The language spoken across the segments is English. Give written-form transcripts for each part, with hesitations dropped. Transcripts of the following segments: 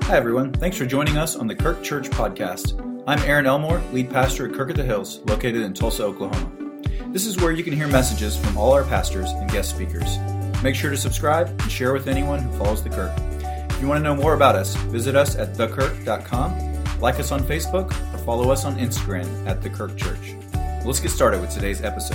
Hi, everyone. Thanks for joining us on the Kirk Church Podcast. I'm Aaron Elmore, lead pastor at Kirk at the Hills, located in Tulsa, Oklahoma. This is where you can hear messages from all our pastors and guest speakers. Make sure to subscribe and share with anyone who follows the Kirk. If you want to know more about us, visit us at thekirk.com, like us on Facebook, or follow us on Instagram at The Kirk Church. Let's get started with today's episode.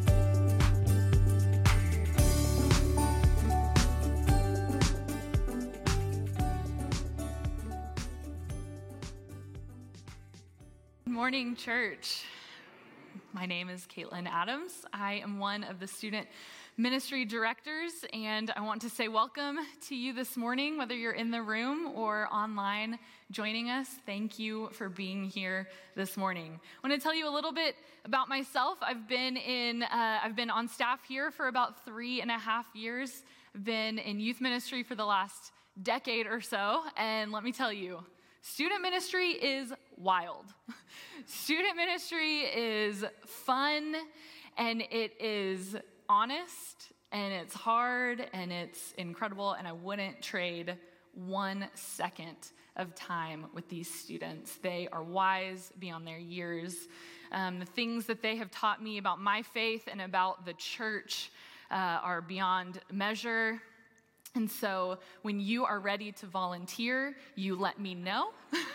Good morning, church. My name is Caitlin Adams. I am one of the student ministry directors, and I want to say welcome to you this morning, whether you're in the room or online joining us. Thank you for being here this morning. I want to tell you a little bit about myself. I've been on staff here for about 3.5 years. I've been in youth ministry for the last decade or so, and let me tell you, student ministry is wild. Student ministry is fun, and it is honest, and it's hard, and it's incredible, and I wouldn't trade 1 second of time with these students. They are wise beyond their years. The things that they have taught me about my faith and about the church are beyond measure. And so when you are ready to volunteer, you let me know.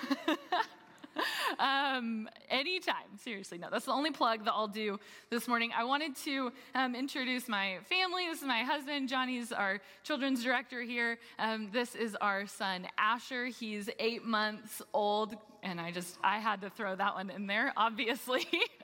Anytime, seriously. No, that's the only plug that I'll do this morning. I wanted to introduce my family. This is my husband. Johnny's our children's director here. This is our son, Asher. He's 8 months old, and I had to throw that one in there, obviously.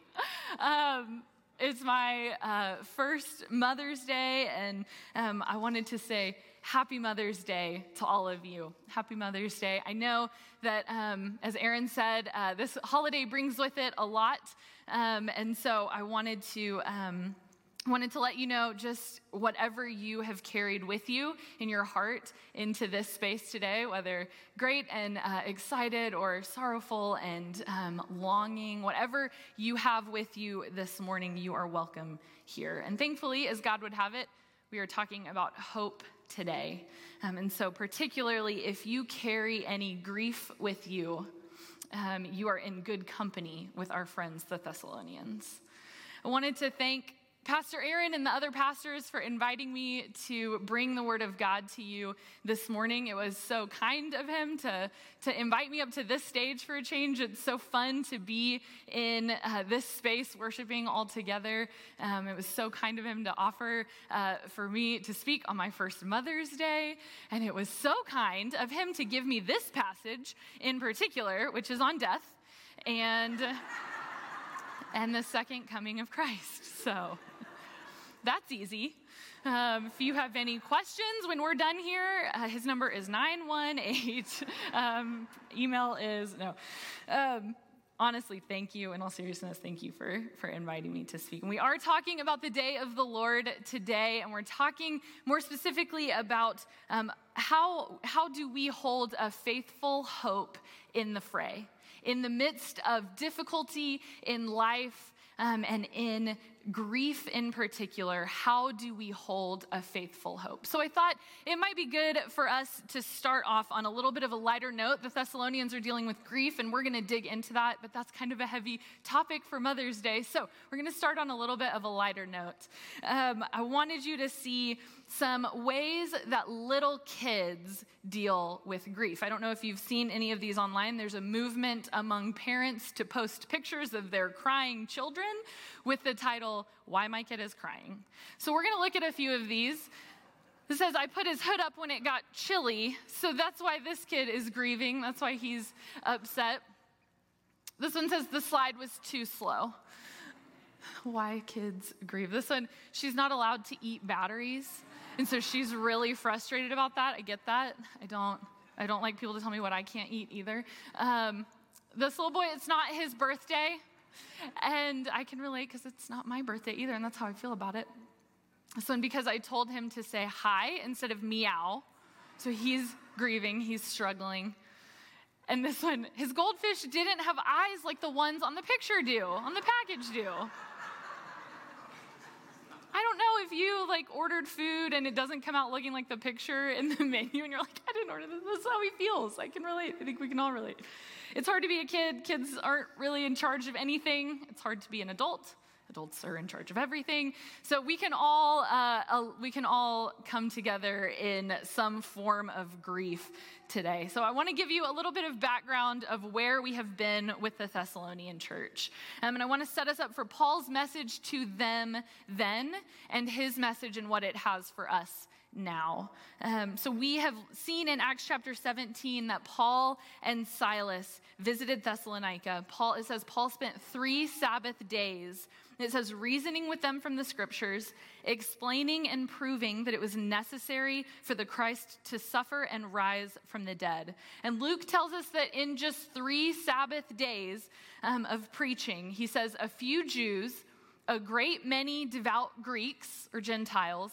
It's my first Mother's Day, and I wanted to say Happy Mother's Day to all of you. Happy Mother's Day. I know that, as Aaron said, this holiday brings with it a lot, and so I wanted to let you know just whatever you have carried with you in your heart into this space today, whether great and excited or sorrowful and longing, whatever you have with you this morning, you are welcome here. And thankfully, as God would have it, we are talking about hope today. And so particularly if you carry any grief with you, you are in good company with our friends, the Thessalonians. I wanted to thank Pastor Aaron and the other pastors for inviting me to bring the word of God to you this morning. It was so kind of him to invite me up to this stage for a change. It's so fun to be in this space worshiping all together. It was so kind of him to offer for me to speak on my first Mother's Day. And it was so kind of him to give me this passage in particular, which is on death and the second coming of Christ. So that's easy. If you have any questions when we're done here, his number is 918. Email is, no. Honestly, thank you. In all seriousness, thank you for inviting me to speak. And we are talking about the day of the Lord today, and we're talking more specifically about how do we hold a faithful hope in the fray, in the midst of difficulty in life, and in grief in particular. How do we hold a faithful hope? So I thought it might be good for us to start off on a little bit of a lighter note. The Thessalonians are dealing with grief, and we're going to dig into that, but that's kind of a heavy topic for Mother's Day. So we're going to start on a little bit of a lighter note. I wanted you to see some ways that little kids deal with grief. I don't know if you've seen any of these online. There's a movement among parents to post pictures of their crying children with the title, "Why My Kid Is Crying." So we're going to look at a few of these. It says, "I put his hood up when it got chilly," so that's why this kid is grieving. That's why he's upset. This one says, "The slide was too slow." Why kids grieve. This one, she's not allowed to eat batteries, and so she's really frustrated about that. I get that. I don't like people to tell me what I can't eat either. This little boy, it's not his birthday. And I can relate because it's not my birthday either, and that's how I feel about it. So, and because I told him to say hi instead of meow, so he's grieving, he's struggling. And this one, his goldfish didn't have eyes like the ones on the picture do, on the package do. I don't know of you ordered food and it doesn't come out looking like the picture in the menu and you're like, I didn't order this. This is how he feels. I can relate. I think we can all relate. It's hard to be a kid. Kids aren't really in charge of anything. It's hard to be an adult. Adults are in charge of everything. So we can all come together in some form of grief today. So I want to give you a little bit of background of where we have been with the Thessalonian church. And I want to set us up for Paul's message to them then and his message and what it has for us now. So we have seen in Acts chapter 17 that Paul and Silas visited Thessalonica. It says Paul spent 3 Sabbath days. It says reasoning with them from the scriptures, explaining and proving that it was necessary for the Christ to suffer and rise from the dead. And Luke tells us that in just 3 Sabbath days of preaching, he says a few Jews, a great many devout Greeks or Gentiles,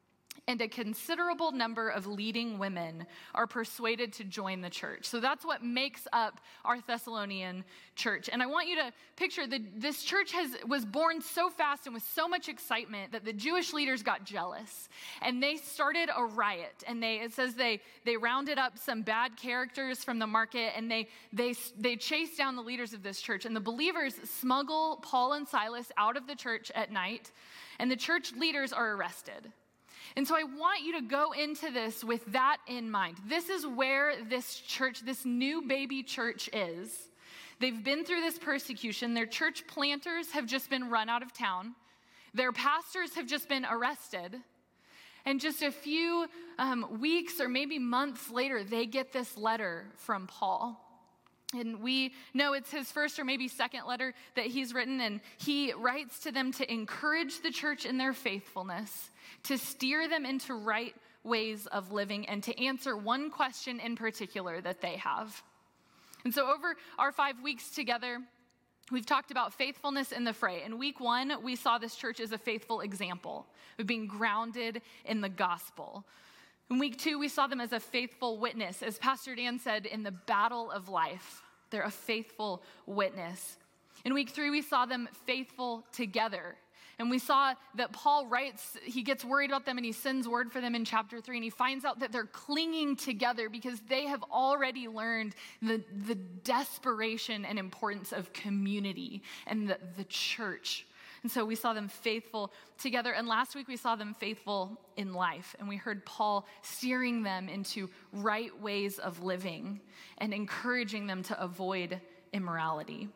and a considerable number of leading women are persuaded to join the church. So that's what makes up our Thessalonian church. And I want you to picture that this church was born so fast and with so much excitement that the Jewish leaders got jealous. And they started a riot. And it says they rounded up some bad characters from the market, and they chased down the leaders of this church. And the believers smuggle Paul and Silas out of the church at night, and the church leaders are arrested. And so I want you to go into this with that in mind. This is where this church, this new baby church is. They've been through this persecution. Their church planters have just been run out of town. Their pastors have just been arrested. And just a few weeks or maybe months later, they get this letter from Paul. And we know it's his first or maybe second letter that he's written, and he writes to them to encourage the church in their faithfulness, to steer them into right ways of living, and to answer one question in particular that they have. And so over our 5 weeks together, we've talked about faithfulness in the fray. In week 1, we saw this church as a faithful example of being grounded in the gospel. In week 2, we saw them as a faithful witness. As Pastor Dan said, in the battle of life, they're a faithful witness. In week 3, we saw them faithful together. And we saw that Paul writes, he gets worried about them and he sends word for them in chapter 3. And he finds out that they're clinging together because they have already learned the desperation and importance of community and the church. And so we saw them faithful together. And last week we saw them faithful in life. And we heard Paul steering them into right ways of living and encouraging them to avoid immorality.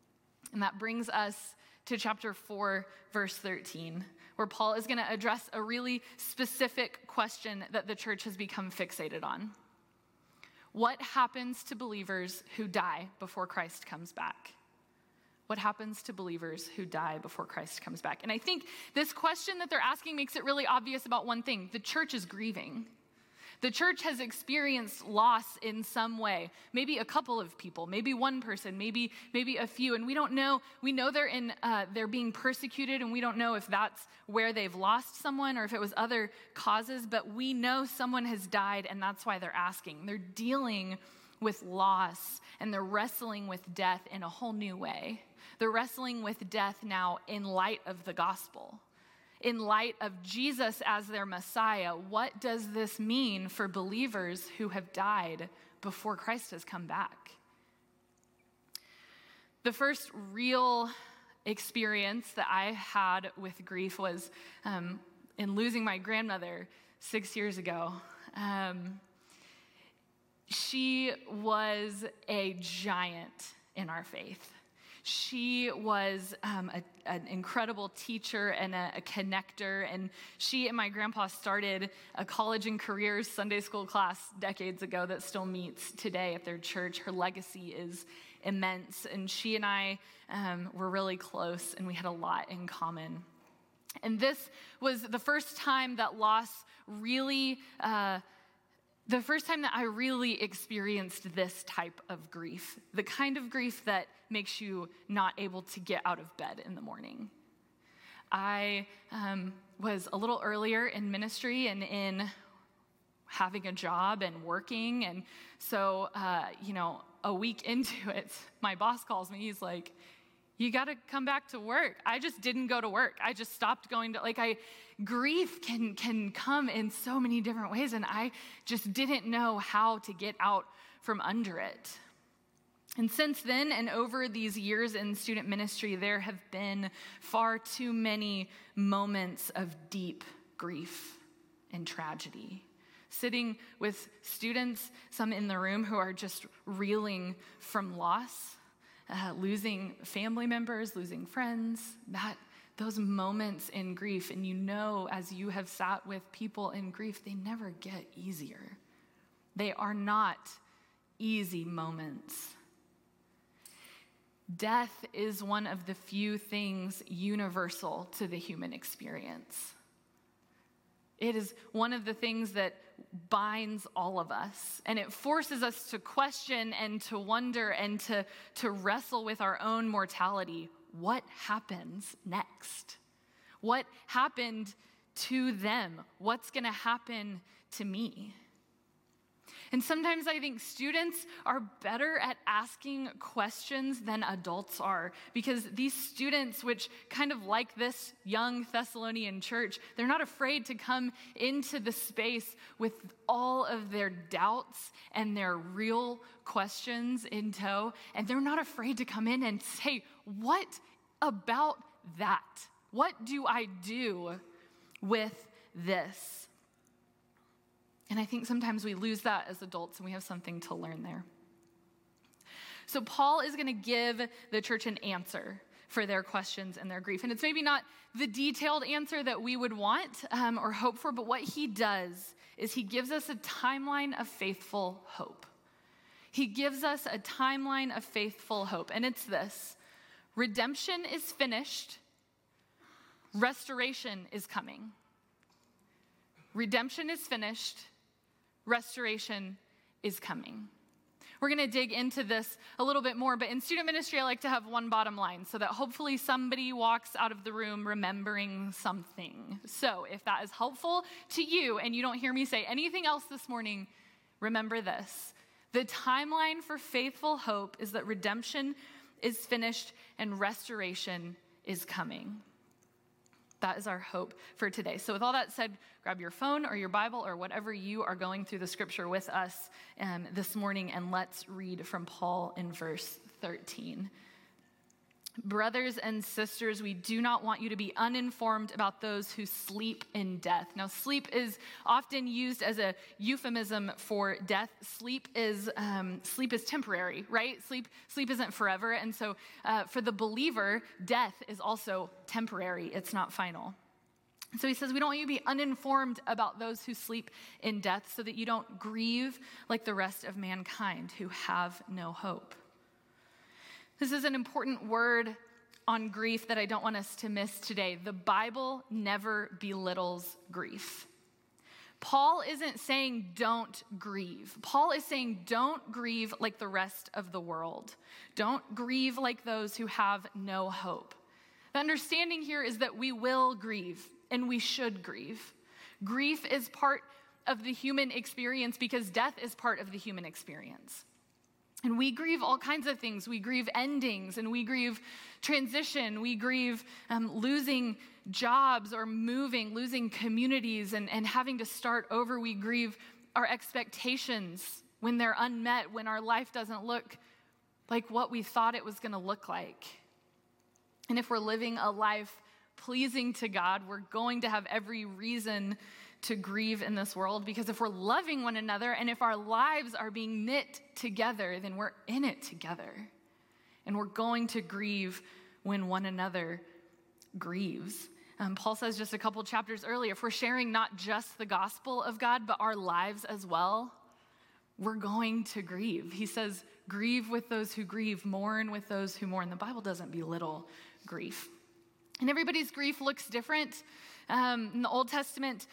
And that brings us to chapter 4, verse 13, where Paul is going to address a really specific question that the church has become fixated on. What happens to believers who die before Christ comes back? What happens to believers who die before Christ comes back? And I think this question that they're asking makes it really obvious about one thing. The church is grieving. The church has experienced loss in some way. Maybe a couple of people, maybe one person, maybe a few. And we don't know. We know they're being persecuted, and we don't know if that's where they've lost someone or if it was other causes. But we know someone has died, and that's why they're asking. They're dealing with loss, and they're wrestling with death in a whole new way. They're wrestling with death now in light of the gospel, in light of Jesus as their Messiah. What does this mean for believers who have died before Christ has come back? The first real experience that I had with grief was in losing my grandmother 6 years ago. She was a giant in our faith. She was an incredible teacher and a connector, and she and my grandpa started a college and careers Sunday school class decades ago that still meets today at their church. Her legacy is immense, and she and I were really close, and we had a lot in common. And this was the first time that loss really the first time that I really experienced this type of grief, the kind of grief that makes you not able to get out of bed in the morning. I was a little earlier in ministry and in having a job and working. And so, a week into it, my boss calls me. He's like, You got to come back to work. I just didn't go to work. I just stopped going to, grief can come in so many different ways, and I just didn't know how to get out from under it. And since then, and over these years in student ministry, there have been far too many moments of deep grief and tragedy. Sitting with students, some in the room who are just reeling from loss, losing family members, losing friends, those moments in grief. And you know, as you have sat with people in grief, they never get easier. They are not easy moments. Death is one of the few things universal to the human experience. It is one of the things that binds all of us, and it forces us to question and to wonder and to wrestle with our own mortality. What happens next? What happened to them? What's going to happen to me? And sometimes I think students are better at asking questions than adults are, because these students, which kind of like this young Thessalonian church, they're not afraid to come into the space with all of their doubts and their real questions in tow, and they're not afraid to come in and say, what about that? What do I do with this? And I think sometimes we lose that as adults, and we have something to learn there. So Paul is going to give the church an answer for their questions and their grief. And it's maybe not the detailed answer that we would want or hope for, but what he does is he gives us a timeline of faithful hope. He gives us a timeline of faithful hope. And it's this: redemption is finished, restoration is coming. Redemption is finished, restoration is coming. We're going to dig into this a little bit more, but in student ministry, I like to have one bottom line so that hopefully somebody walks out of the room remembering something. So if that is helpful to you and you don't hear me say anything else this morning, remember this: the timeline for faithful hope is that redemption is finished and restoration is coming. That is our hope for today. So with all that said, grab your phone or your Bible or whatever you are going through the scripture with us this morning, and let's read from Paul in verse 13. Brothers and sisters, we do not want you to be uninformed about those who sleep in death. Now, sleep is often used as a euphemism for death. Sleep is temporary, right? Sleep isn't forever. And so for the believer, death is also temporary. It's not final. So he says, we don't want you to be uninformed about those who sleep in death, so that you don't grieve like the rest of mankind who have no hope. This is an important word on grief that I don't want us to miss today. The Bible never belittles grief. Paul isn't saying don't grieve. Paul is saying don't grieve like the rest of the world. Don't grieve like those who have no hope. The understanding here is that we will grieve, and we should grieve. Grief is part of the human experience because death is part of the human experience. And we grieve all kinds of things. We grieve endings, and we grieve transition. We grieve losing jobs or moving, losing communities and having to start over. We grieve our expectations when they're unmet, when our life doesn't look like what we thought it was going to look like. And if we're living a life pleasing to God, we're going to have every reason to grieve in this world, because if we're loving one another and if our lives are being knit together, then we're in it together. And we're going to grieve when one another grieves. Paul says just a couple chapters earlier, if we're sharing not just the gospel of God, but our lives as well, we're going to grieve. He says, grieve with those who grieve, mourn with those who mourn. The Bible doesn't belittle grief. And everybody's grief looks different. In the Old Testament,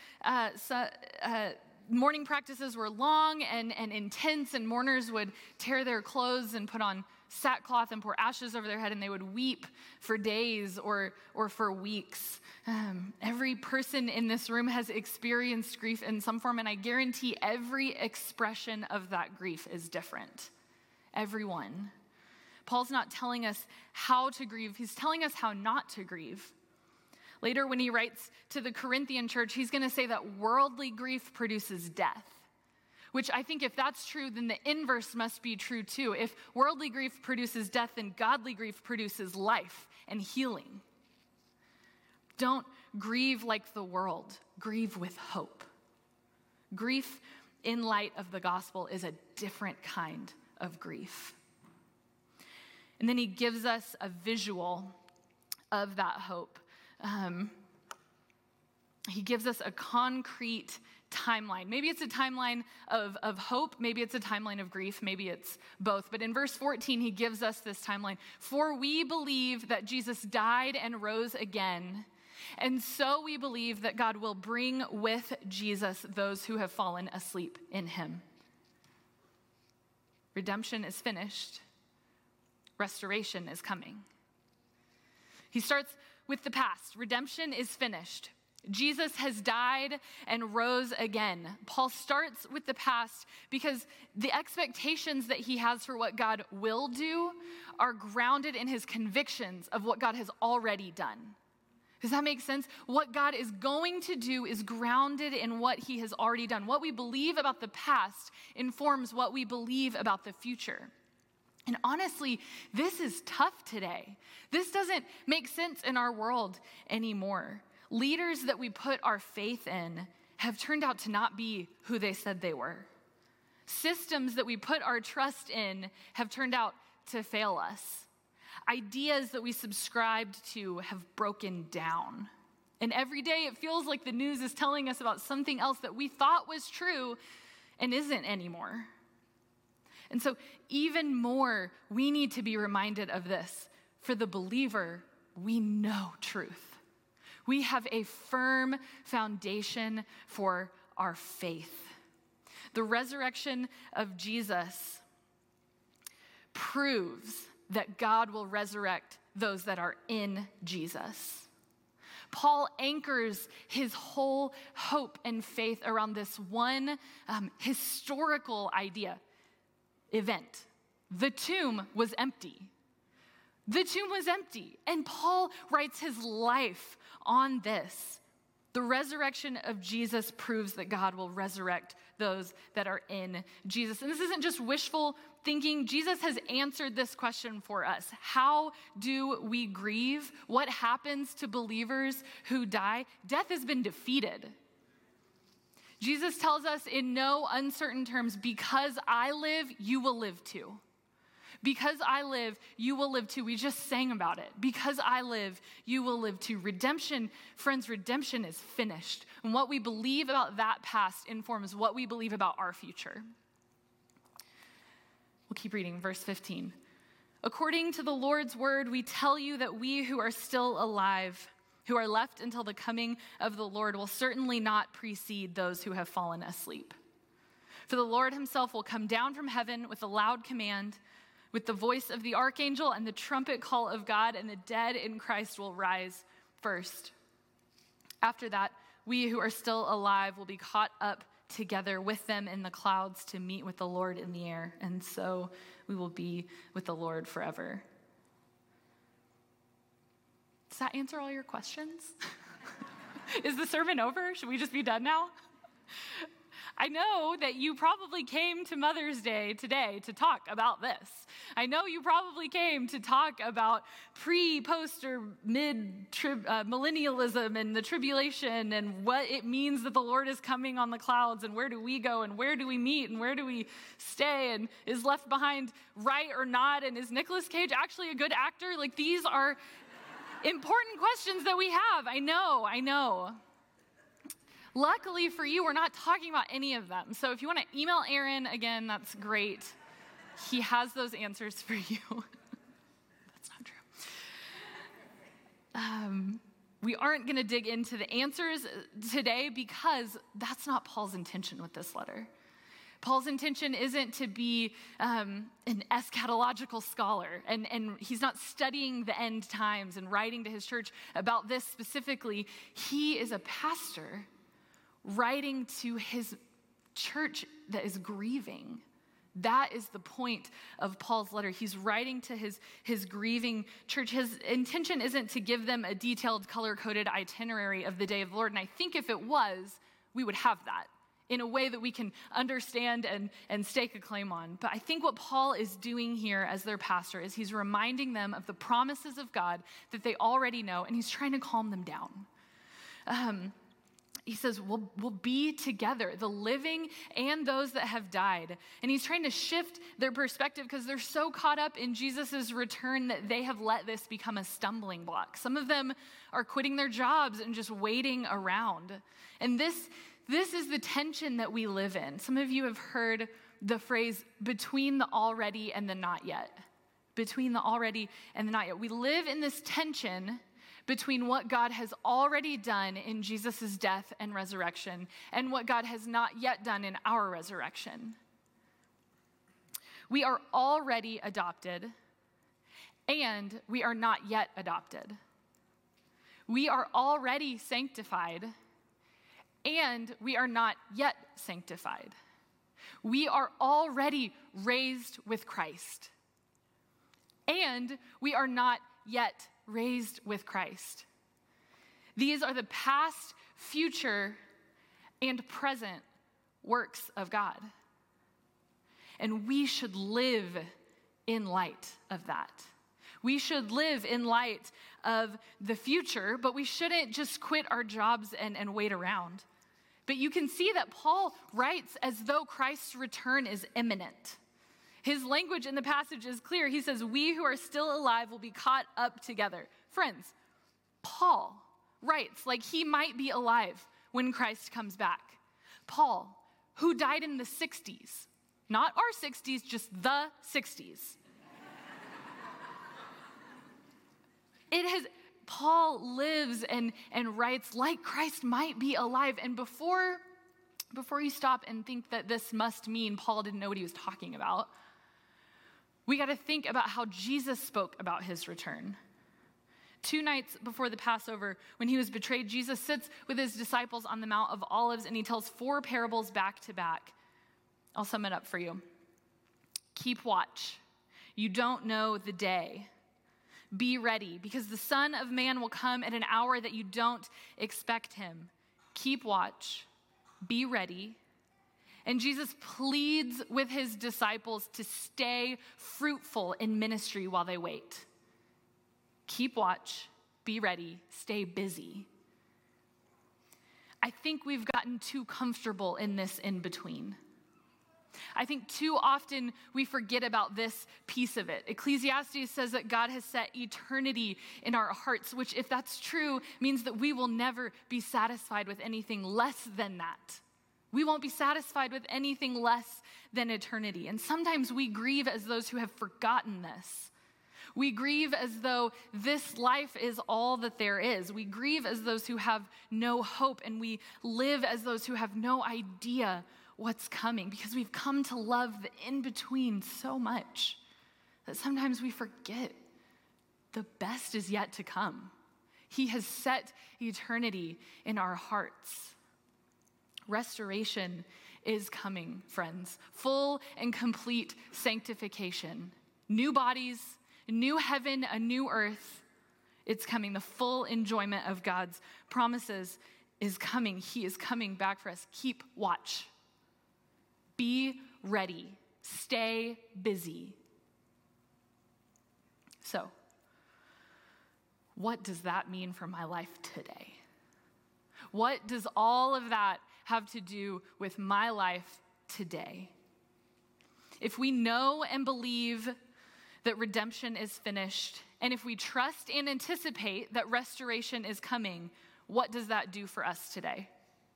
mourning practices were long and intense, and mourners would tear their clothes and put on sackcloth and pour ashes over their head, and they would weep for days or for weeks. Every person in this room has experienced grief in some form, and I guarantee every expression of that grief is different. Everyone. Paul's not telling us how to grieve. He's telling us how not to grieve. Later, when he writes to the Corinthian church, he's going to say that worldly grief produces death, which I think if that's true, then the inverse must be true too. If worldly grief produces death, then godly grief produces life and healing. Don't grieve like the world. Grieve with hope. Grief in light of the gospel is a different kind of grief. And then he gives us a visual of that hope. He gives us a concrete timeline. Maybe it's a timeline of hope. Maybe it's a timeline of grief. Maybe it's both. But in verse 14, he gives us this timeline. For we believe that Jesus died and rose again. And so we believe that God will bring with Jesus those who have fallen asleep in him. Redemption is finished. Restoration is coming. He starts with the past. Redemption is finished. Jesus has died and rose again. Paul starts with the past because the expectations that he has for what God will do are grounded in his convictions of what God has already done. Does that make sense? What God is going to do is grounded in what he has already done. What we believe about the past informs what we believe about the future. And honestly, this is tough today. This doesn't make sense in our world anymore. Leaders that we put our faith in have turned out to not be who they said they were. Systems that we put our trust in have turned out to fail us. Ideas that we subscribed to have broken down. And every day it feels like the news is telling us about something else that we thought was true and isn't anymore. And so even more, we need to be reminded of this. For the believer, we know truth. We have a firm foundation for our faith. The resurrection of Jesus proves that God will resurrect those that are in Jesus. Paul anchors his whole hope and faith around this one historical event. The tomb was empty. The tomb was empty. And Paul writes his life on this. The resurrection of Jesus proves that God will resurrect those that are in Jesus. And this isn't just wishful thinking. Jesus has answered this question for us. How do we grieve? What happens to believers who die? Death has been defeated. Jesus tells us in no uncertain terms, because I live, you will live too. Because I live, you will live too. We just sang about it. Because I live, you will live too. Redemption, friends, redemption is finished. And what we believe about that past informs what we believe about our future. We'll keep reading, verse 15. According to the Lord's word, we tell you that we who are still alive, who are left until the coming of the Lord, will certainly not precede those who have fallen asleep. For the Lord himself will come down from heaven with a loud command, with the voice of the archangel and the trumpet call of God, and the dead in Christ will rise first. After that, we who are still alive will be caught up together with them in the clouds to meet with the Lord in the air, and so we will be with the Lord forever. Does that answer all your questions? Is the sermon over? Should we just be done now? I know that you probably came to Mother's Day today to talk about this. I know you probably came to talk about post, or millennialism and the tribulation and what it means that the Lord is coming on the clouds and where do we go and where do we meet and where do we stay and is Left Behind right or not and is Nicolas Cage actually a good actor? Like, these are important questions that we have. I know. Luckily for you, we're not talking about any of them. So if you want to email Aaron, again, that's great. He has those answers for you. That's not true. We aren't going to dig into the answers today because that's not Paul's intention with this letter. Paul's intention isn't to be an eschatological scholar, and he's not studying the end times and writing to his church about this specifically. He is a pastor writing to his church that is grieving, That is the point of Paul's letter. He's writing to his grieving church. His intention isn't to give them a detailed, color-coded itinerary of the day of the Lord. And I think if it was, we would have that in a way that we can understand and stake a claim on. But I think what Paul is doing here as their pastor is he's reminding them of the promises of God that they already know, and he's trying to calm them down. He says, we'll be together, the living and those that have died. And he's trying to shift their perspective because they're so caught up in Jesus' return that they have let this become a stumbling block. Some of them are quitting their jobs and just waiting around. And this is the tension that we live in. Some of you have heard the phrase, between the already and the not yet. Between the already and the not yet. We live in this tension between what God has already done in Jesus' death and resurrection and what God has not yet done in our resurrection. We are already adopted, and we are not yet adopted. We are already sanctified, and we are not yet sanctified. We are already raised with Christ, and we are not yet raised with Christ. These are the past, future, and present works of God. And we should live in light of that. We should live in light of the future, but we shouldn't just quit our jobs and wait around. But you can see that Paul writes as though Christ's return is imminent. His language in the passage is clear. He says, we who are still alive will be caught up together. Friends, Paul writes like he might be alive when Christ comes back. Paul, who died in the 60s, not our 60s, just the 60s. Paul lives and writes like Christ might be alive. And before you stop and think that this must mean Paul didn't know what he was talking about, we got to think about how Jesus spoke about his return. 2 nights before the Passover, when he was betrayed, Jesus sits with his disciples on the Mount of Olives, and he tells 4 parables back to back. I'll sum it up for you. Keep watch. You don't know the day. Be ready, because the Son of Man will come at an hour that you don't expect him. Keep watch. Be ready. And Jesus pleads with his disciples to stay fruitful in ministry while they wait. Keep watch, be ready, stay busy. I think we've gotten too comfortable in this in-between. I think too often we forget about this piece of it. Ecclesiastes says that God has set eternity in our hearts, which, if that's true, means that we will never be satisfied with anything less than that. We won't be satisfied with anything less than eternity. And sometimes we grieve as those who have forgotten this. We grieve as though this life is all that there is. We grieve as those who have no hope, and we live as those who have no idea what's coming, because we've come to love the in-between so much that sometimes we forget the best is yet to come. He has set eternity in our hearts. Restoration is coming, friends. Full and complete sanctification. New bodies, new heaven, a new earth. It's coming. The full enjoyment of God's promises is coming. He is coming back for us. Keep watch. Be ready. Stay busy. So, what does that mean for my life today? What does all of that have to do with my life today? If we know and believe that redemption is finished, and if we trust and anticipate that restoration is coming, what does that do for us today?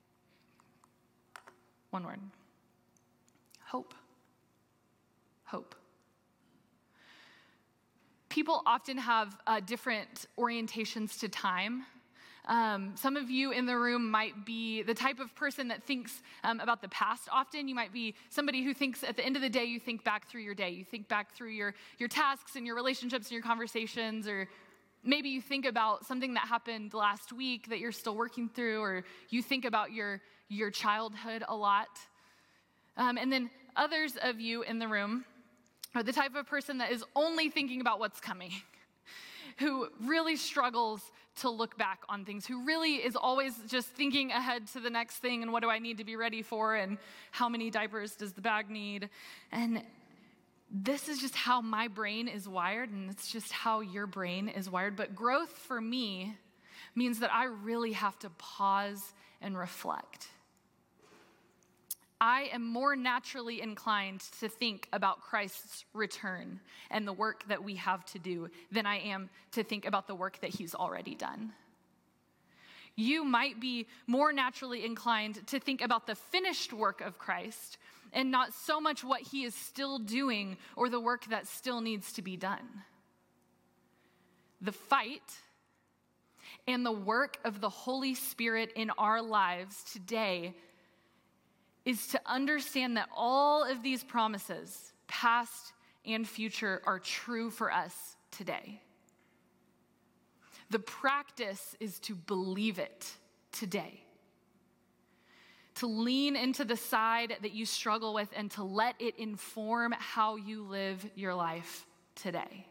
One word. Hope. Hope. People often have different orientations to time. Some of you in the room might be the type of person that thinks about the past often. You might be somebody who thinks at the end of the day, you think back through your day. You think back through your tasks and your relationships and your conversations, or maybe you think about something that happened last week that you're still working through, or you think about your childhood a lot. And then others of you in the room are the type of person that is only thinking about what's coming, who really struggles to look back on things, who really is always just thinking ahead to the next thing and what do I need to be ready for and how many diapers does the bag need. And this is just how my brain is wired, and it's just how your brain is wired. But growth for me means that I really have to pause and reflect. I am more naturally inclined to think about Christ's return and the work that we have to do than I am to think about the work that he's already done. You might be more naturally inclined to think about the finished work of Christ and not so much what he is still doing or the work that still needs to be done. The fight and the work of the Holy Spirit in our lives today is to understand that all of these promises, past and future, are true for us today. The practice is to believe it today, to lean into the side that you struggle with and to let it inform how you live your life today.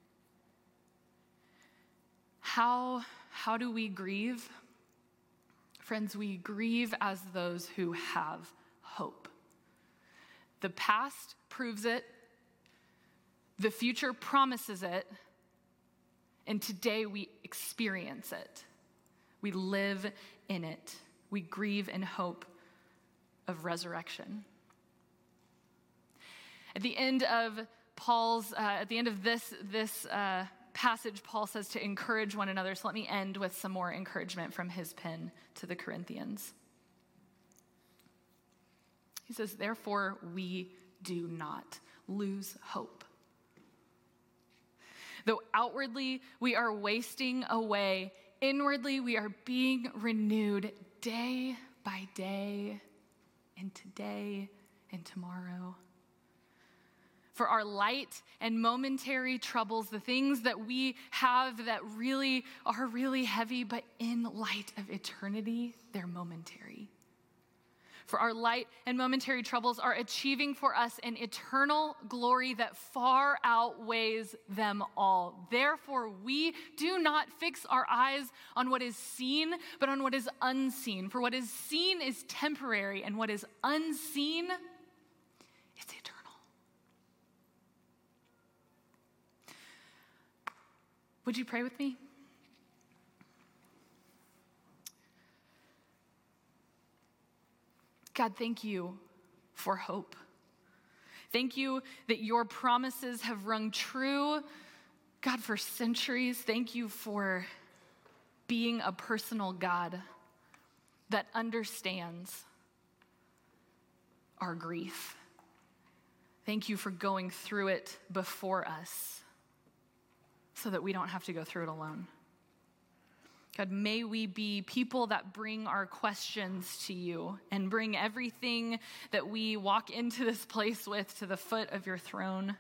How do we grieve? Friends, we grieve as those who have hope. The past proves it, the future promises it, and today we experience it. We live in it. We grieve in hope of resurrection. At the end of this passage, Paul says to encourage one another. So let me end with some more encouragement from his pen to the Corinthians. He says, therefore, we do not lose hope. Though outwardly we are wasting away, inwardly we are being renewed day by day, and today and tomorrow. For our light and momentary troubles, the things that we have that really are really heavy, but in light of eternity, they're momentary. For our light and momentary troubles are achieving for us an eternal glory that far outweighs them all. Therefore, we do not fix our eyes on what is seen, but on what is unseen. For what is seen is temporary, and what is unseen is eternal. Would you pray with me? God, thank you for hope. Thank you that your promises have rung true, God, for centuries. Thank you for being a personal God that understands our grief. Thank you for going through it before us so that we don't have to go through it alone. God, may we be people that bring our questions to you and bring everything that we walk into this place with to the foot of your throne.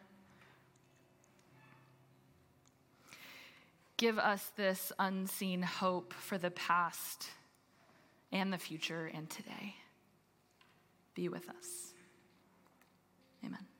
Give us this unseen hope for the past and the future and today. Be with us. Amen.